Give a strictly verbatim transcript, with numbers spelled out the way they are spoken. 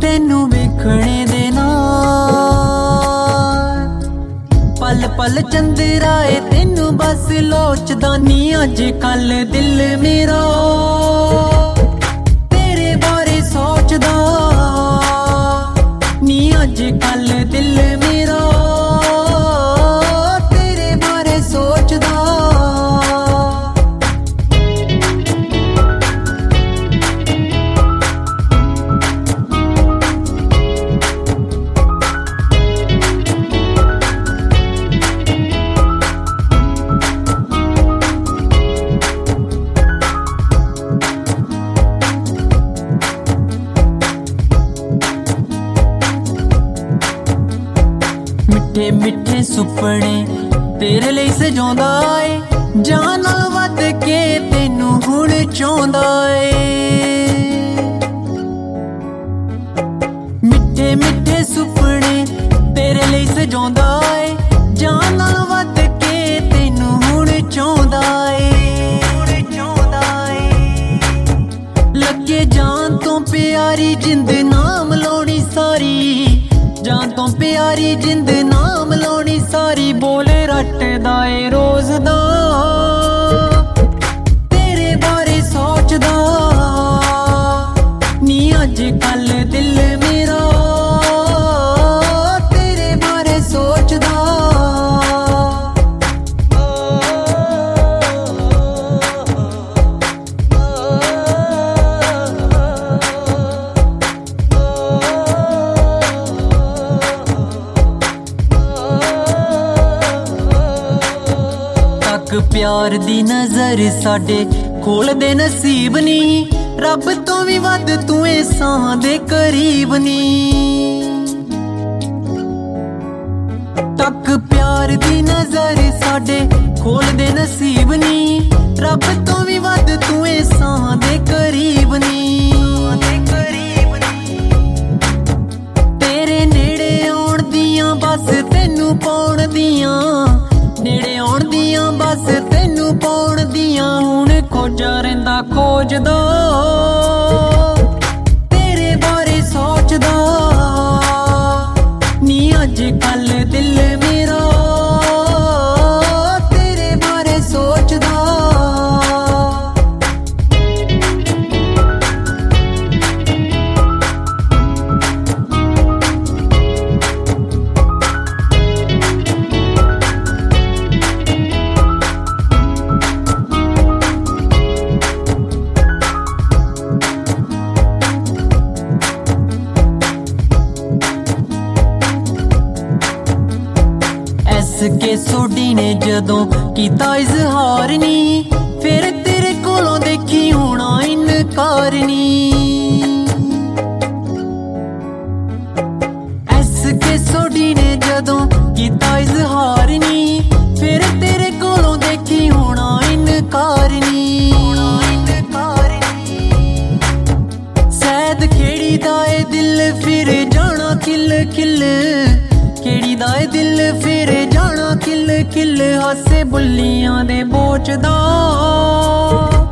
तैनू वेखणे दे नाल पल पल चंदराए तैनू बस लोचदा नी अज कल दिल मेरा तेरे बारे सोचदा नी अज कल दिल मेरा तेरे बारे सोचदा। मिठे मिठे सुपने तेरे लिए सजाउंदा ए जान नाल वध के तैनू हुण चाहुंदा ए। मिठे मिठे सुपने तेरे लिए सजाउंदा ए जान नाल वध के तैनू हुण चाहुंदा ए। लगे जान तो प्यारी जिंद नाम लाउणी सारी जान तो प्यारी जिंद नाम लाउणी सारी बोले रटदा ए रोज दा तेरे बारे सोचदा नी अज कल दिल मेरा तेरे बारे सोचदा। प्यार दी नजर साडे खोल दे नसीब नी रब तो भी वध तू एहसान दे करीब नी। तक प्यार दी नजर साडे खोल दे नसीब नी रब तो भी वध तू एहसान दे करीब नी। तेरे नेड़े आउण दियां बस तैनू पाउण दियां नेड़े आउण दियां बस तैनू पाउण दियां हुण खोजा रहिंदा खोजदा तेरे बारे सोचदा नी अज कल दिल मेरा तेरे बारे सोचदा। के सोडी ने जदों कीता इजहार नी फिर तेरे कोलों देखी होना इनकार नी। एस के सोडी ने जदों कीता इजहार नी फिर तेरे कोलों देखी होना इनकार नी। सैद खेड़ी दाए दिल फिर जाना खिल खिल केड़ी दाए दिल फिर जाना खिल खिल हासे बुल्लियां दे बोचदा।